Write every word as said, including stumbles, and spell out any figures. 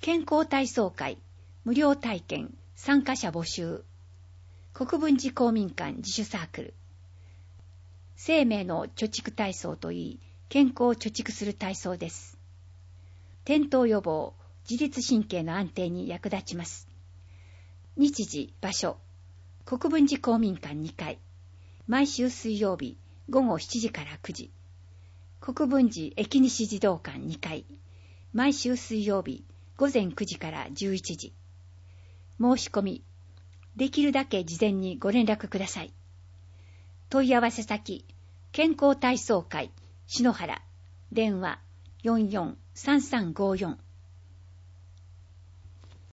健康体操会無料体験参加者募集。国分寺公民館自主サークル。生命の貯蓄体操といい、健康を貯蓄する体操です。転倒予防、自律神経の安定に役立ちます。日時、場所、国分寺公民館にかい、毎週水曜日ごごしちじからくじ、国分寺駅西児童館にかい、毎週水曜日ごぜんくじからじゅういちじ。申し込み、できるだけ事前にご連絡ください。問い合わせ先、健康体操会篠原、電話 よんよんさんさんごよん